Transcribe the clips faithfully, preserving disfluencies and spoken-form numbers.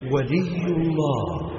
ولي الله.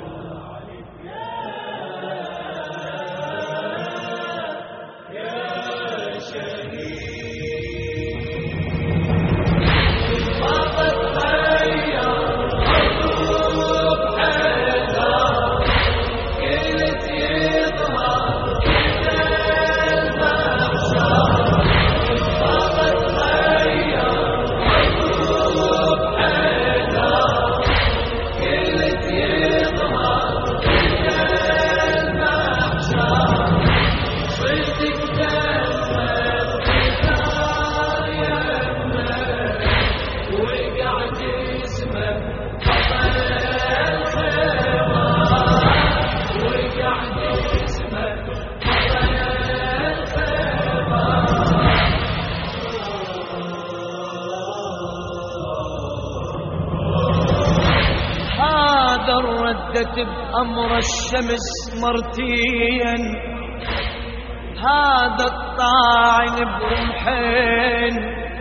ردت بأمر الشمس مرتين، هذا الطاعن برمحين،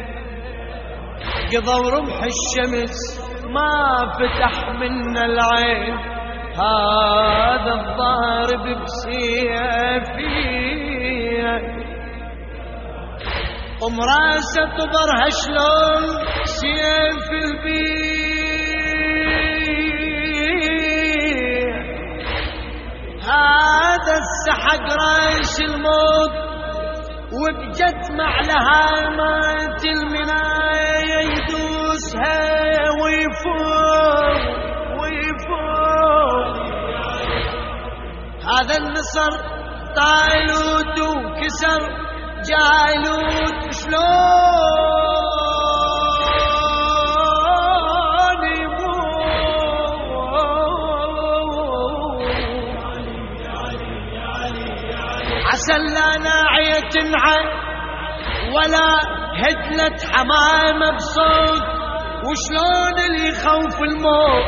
قضى رمح الشمس ما فتح منا العين، هذا الضارب بسيفي قم راسه طبرها شلون سيف البيت، هذا السحق رايش الموت وبجت مع لهامات المناية يدوسها ويفوق ويفوق، هذا النصر طالوت وكسر جالوت شلون عسى لا ناعية تنعى ولا هدلة حمامة بصوت، وشلون اللي يخوف الموت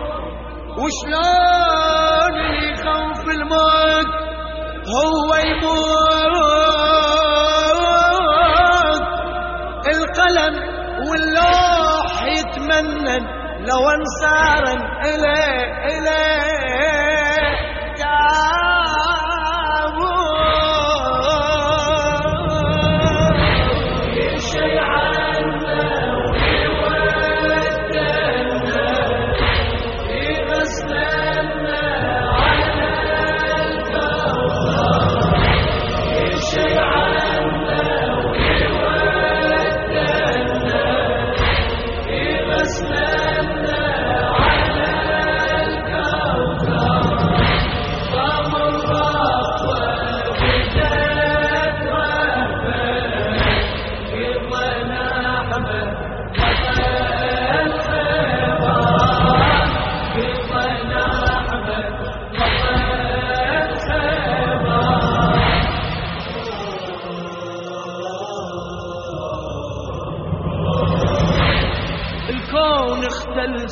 وشلون اللي يخوف الموت هو يموت، القلم واللوح يتمنن لو انصارا إليه إليه اختل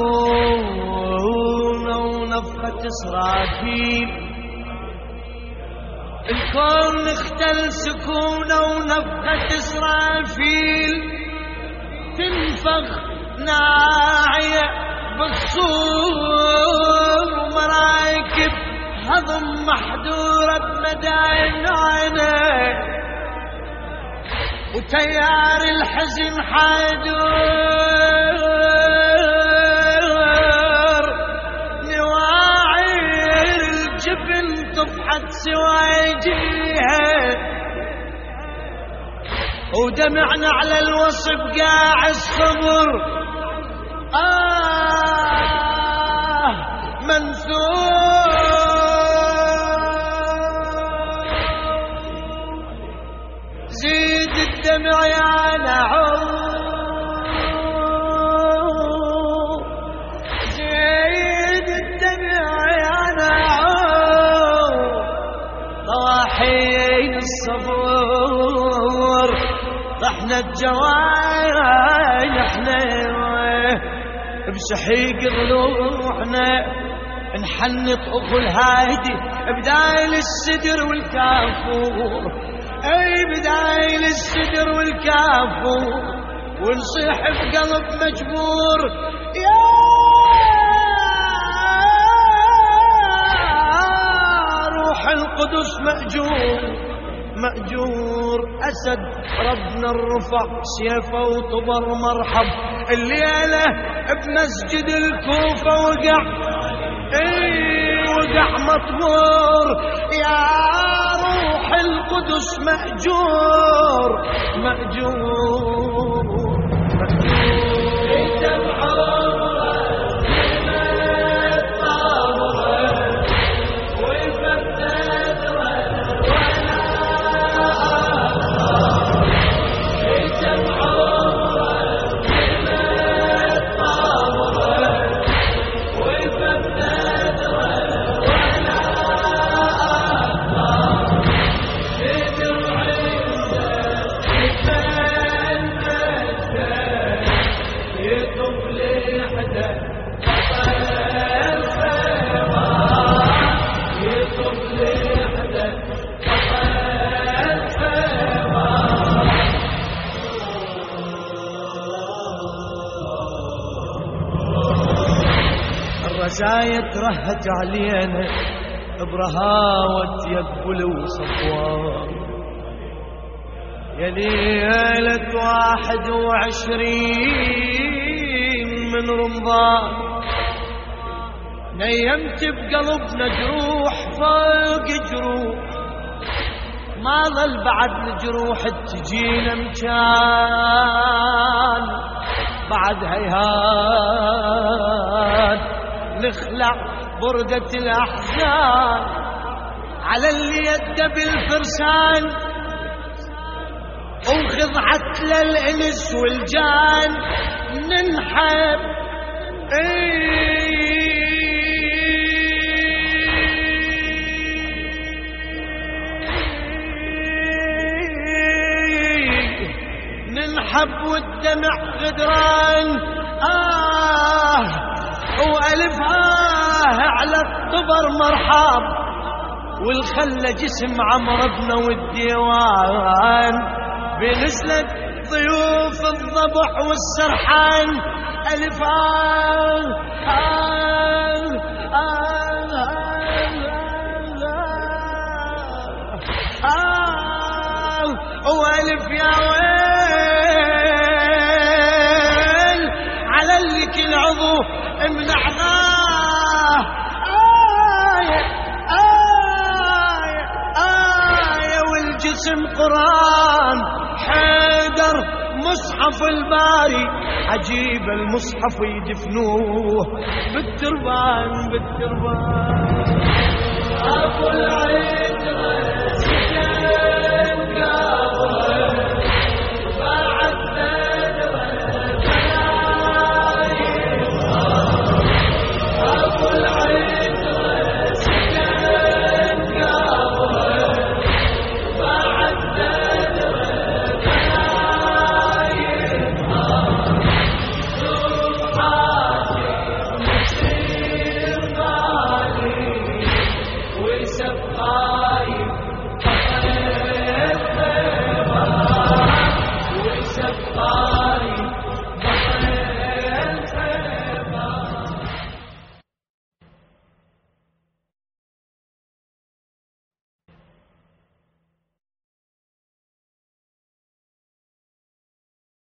سكون ونفخة إسرافيل، الكون اختل سكون ونفخة إسرافيل، تنفخ ناعية بالصور ومراكب هضم محدورة بمداين عينيه، وتيار الحزن حادور نواعر الجبن طفحت سوايجيها، ودمعنا على الوصف قاعد صبر آه منثور، زيد الدمع يا نعوم، زيد الدمع يا نعوم، طواحين الصبر طحنا الجوارح بسحيق ضلوعنا، نحنط اخو الهادي بدايل السدر والكافور، اي بدايل السدر والكافور، ونصيح بقلب مجبور يا مأجور أسد ربنا الرفع سيفه وطبر مرحب الليلة بمسجد الكوفة وقع اي وقع مطمور يا روح القدس مأجور مأجور مأجور الرزايا ترهت علينا برهاوة يقبل وصفوان يا ليلة واحد وعشرين من رمضان نيمت بقلبنا جروح فوق جروح ما ظل بعد الجروح تجينا مكان بعد هيهات نخلع بردة الأحزان على اللي يد بالفرسان وخضعت للإنس والجان ننحب ننحب والدمع غدران آه وألف آه على الطبر مرحب والخلة جسم عمر ابن والديوان بنزلت ضيوف الضبع والسرحان ألف آه آه آه آه آه وألف يا ويل على اللي كل عضو من أعضاه آية آية آية والجسم قرآن حيدر مصحف الباري عجيب المصحف يدفنوه بالتربان بالتربان أبو العين